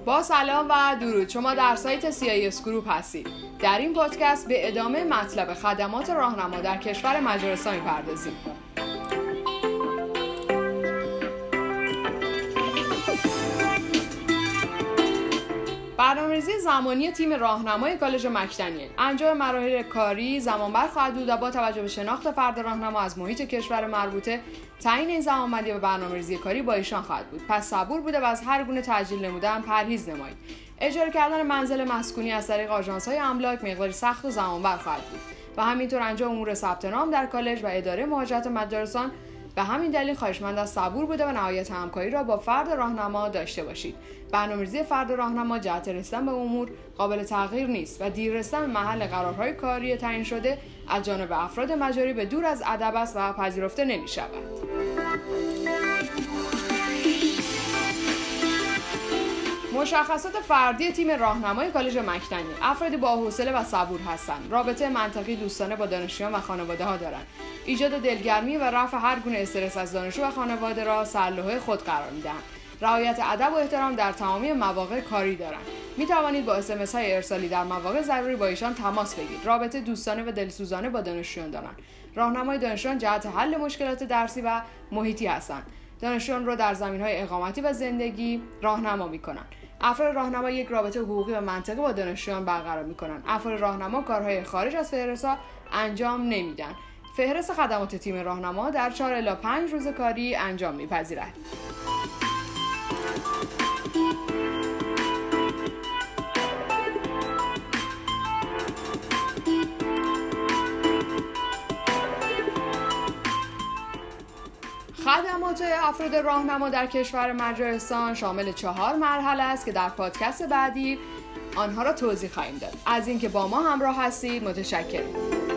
با سلام و درود، شما در سایت CIS گروپ هستید. در این پادکست به ادامه مطلب خدمات راهنما در کشور مجارستان می‌پردازیم. برنامه‌ریزی زمانی تیم راهنمای کالج مک‌دنیل. انجام مراحل کاری زمانبر خواهد بود و با توجه به شناخت فرد راهنما از محیط کشور مربوطه، تعیین این زمانبندی و برنامه‌ریزی کاری با ایشان خواهد بود. پس صبور بوده و از هر گونه تعجیل نمودن پرهیز نمایید. اجاره کردن منزل مسکونی از طریق آژانس‌های املاک مقداری سخت و زمانبر خواهد بود و همینطور انجام امور ثبت نام در کالج و اداره مهاجرت مجارستان. به همین دلیل خواهشمند از صبور بوده و نهایت همکاری را با فرد راهنما داشته باشید. برنامه‌ریزی فرد راهنما جهت رسیدن به امور قابل تغییر نیست و دیر رسیدن به محل قرارهای کاری تعیین شده از جانب افراد مجاری به دور از ادب است و پذیرفته نمی‌شود. مشخصات فردی تیم راهنمای کالج مک‌دنیل: افرادی با حوصله و صبور هستند. رابطه منطقی دوستانه با دانشجویان و خانواده‌ها دارند. ایجاد دلگرمی و رفع هر گونه استرس از دانشجو و خانواده را سرلوحه خود قرار می‌دهند. رعایت ادب و احترام در تمامی مواقع کاری دارند. می توانید با اس‌ام‌اس‌های ارسالی در مواقع ضروری با ایشان تماس بگیرید. رابطه دوستانه و دلسوزانه با دانشجویان دارند. راهنمای دانشجویان جهت حل مشکلات درسی و محیطی هستند. دانشجویان را در زمینه‌های اقامتی و زندگی راهنما می‌کنند. افراد راهنما یک رابطه حقوقی و منطقی با دانشجویان برقرار می‌کنند. افراد راهنما کارهای خارج از فهرست‌ها انجام نمیدن. فهرست خدمات تیم راهنما در 4 الی 5 روز کاری انجام می‌پذیرد. خدمات افراد راهنما در کشور مجارستان شامل 4 مرحله است که در پادکست بعدی آنها را توضیح خواهیم داد. از اینکه با ما همراه هستید متشکرم.